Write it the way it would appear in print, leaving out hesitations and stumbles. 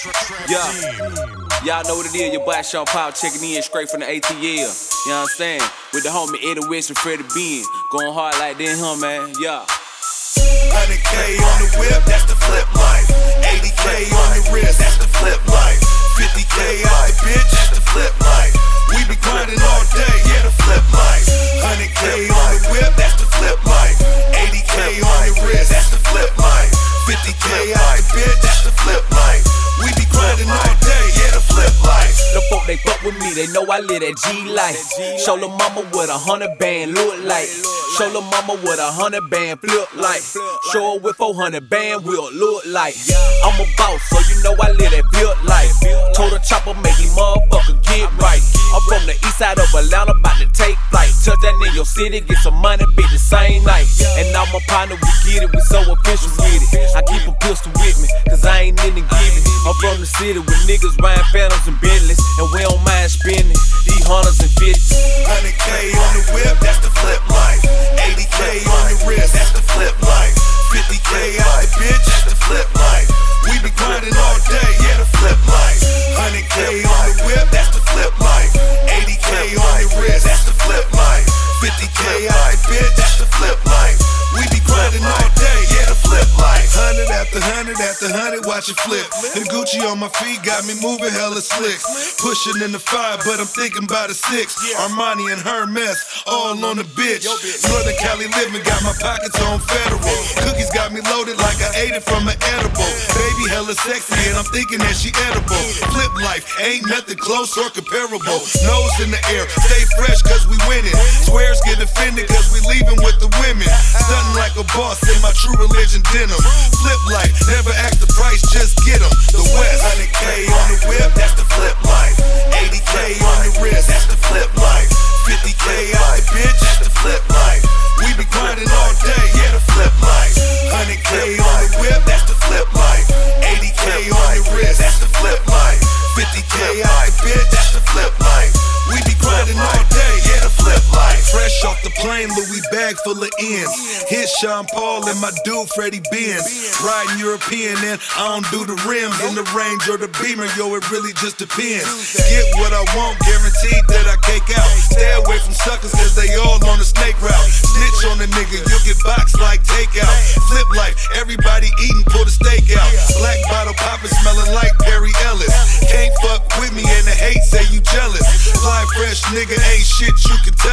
Yeah, y'all know what it is. Your boy Sean Powell checking in straight from the ATL. You know what I'm saying? With the homie Eddie West and Freddie Bean. Going hard like that, huh, man? Yeah. 100K on the whip, that's the flip life. 80K on the wrist, that's the flip life. 50K out the bitch, that's the flip life. We be grinding all day, yeah, the flip life. 100K on the whip, that's the flip life. 80K on the wrist, that's the flip life. 50K out the bitch, that's the flip life. We be grinding all day, yeah, the flip life. The folk they fuck with me, they know I live that G life. Show lil' mama what 100 band look like. Show lil' mama what 100 band flip like. Show her what 400 band will look like. I'm a boss, so you know I live that built life. Told a chopper make these motherfuckers get right. I'm from the east side of Atlanta, about to take flight. Touch that in your city, get some money, be the same night. And now my partner, we get it, we so official with it. I keep a pistol with me, cause I ain't in the giving. I'm from the city with niggas riding Phantoms and Bentleys, and we don't mind spending these hundreds and 50s. 100K on the whip, that's the flip life. 80K on the wrist, that's the flip life. 50K out the bitch, that's the flip life. We be grinding all day, yeah, the flip life. 100K on the whip, that's the flip life. 80K on the wrist, that's the flip life. 50K out the bitch, that's the flip life. We be grinding all day, yeah, the flip life. 100 after 100 after 100, watch it flip. And Gucci on my feet got me moving hella slick. Pushing in the 5, but I'm thinking about a 6. Armani and Hermes, all on the bitch. Northern Cali living, got my pockets on federal. Cookies got me loaded like I ate it from an edible. Baby hella sexy and I'm thinking that she edible. Flip life, ain't nothing close or comparable. Nose in the air, stay fresh cause we winning. Swears get offended cause we leaving with the women. Stunting like a boss in my true religion denim. Flip life, never ask the price, just get them. The West, 100K on the whip, that's the flip life. 80K on the wrist, that's the flip life. 50K out the bitch, that's the flip life. We be grinding all day, yeah, the flip life. 100K on the whip, that's the flip life. 80K on the wrist, that's the flip life. 50K out the bitch, that's the flip life. We be grinding all day, yeah, the flip life. Fresh off the plane, Louis bag full of ends. Hit Sean Paul and my dude Freddie Benz. Riding European and I don't do the rims in the Range or the Beamer, yo, it really just depends. Get what I want, guaranteed that I cake out. Stay away from suckers cause they all on the snake route. Snitch on a nigga, you'll get boxed like takeout. Flip life, everybody eating, pull the steak out. Black bottle poppin' smelling like Perry Ellis. Can't fuck with me and the hate say you jealous. Fly fresh nigga ain't shit you can